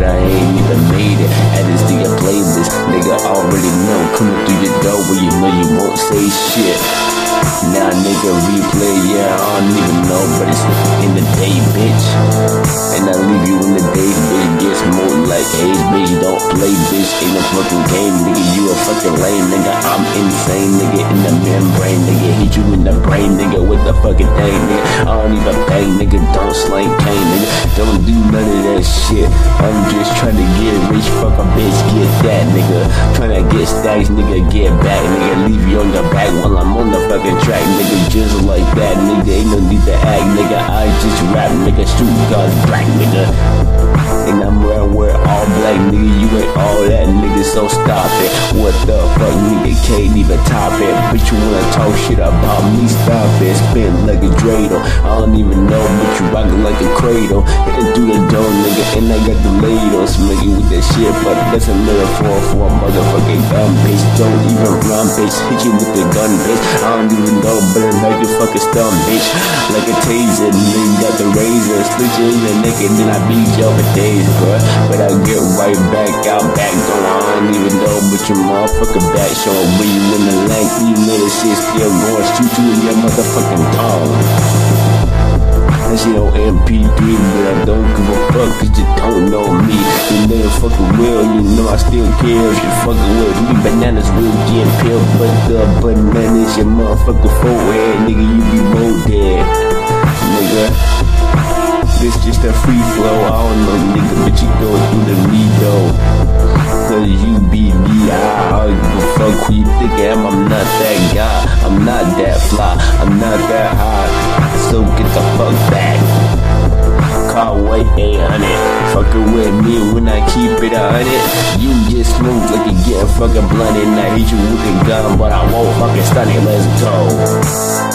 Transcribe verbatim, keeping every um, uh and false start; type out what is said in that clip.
I ain't even made it. Add this to your playlist, nigga already know. Coming through your door where you know you won't say shit. Now nigga replay, yeah, I don't even know, but it's in the day, bitch. And I leave you in the day, bitch. Gets more like age, bitch. Don't play, bitch. Ain't no fucking game, nigga. You a fucking lame, nigga. I'm insane, nigga. In the membrane, nigga. Hit you in the brain, nigga. With the fucking thing, nigga. I don't even bang, nigga. Don't slang cane, nigga. Don't do none of that shit. I'm just trying to get rich, fuck a bitch, get that, nigga. Trying to get stacks, nigga. Get back, nigga. Leave you on the back while I'm on the fucking track, nigga. Just like that, nigga. Ain't no need to act, nigga. I just rap, nigga. Shoot guns black, nigga. And I'm wearing wear all black, nigga. You ain't all that, nigga. So stop it. What the fuck, nigga? Can't even top it. Bitch, you wanna talk shit about me? Stop it. Spin like a dreidel. I don't even know, but you rockin' like a cradle. Hitting through the door, nigga. And I got the ladle. Smacking with that shit, but that's a metaphor for a motherfucking gun, bitch. Don't even run, bitch. Hit you with the gun, bitch. I don't even know, but it make you fucking stun, bitch. Like a taser, nigga. You got the razor. Slit you in the neck and then I beat you for days, bro. But I get right back out, back going. I don't even know, but your motherfucking back showing when you in the length. You know the shit still going. Shoot you in your motherfucking dome. That shit on M P three, but I don't give a fuck, cause you don't know me. You never fucking will, you know I still care if you fucking with me. Bananas will get peeled, but the bananas your motherfucking forehead, nigga, you be more dead, nigga. This just a free flow, I don't know, nigga, but you go through the me though. Cause you be me, I don't give a fuck who you think I am. I'm not that guy, I'm not that fly, I'm not that high. So get the fuck back. Call white eight hundred. Fucking with me when I keep it a hundred. You just smooth like you getting fucking blunted. And I hit you with a gun, but I won't fucking stun it. Let's go.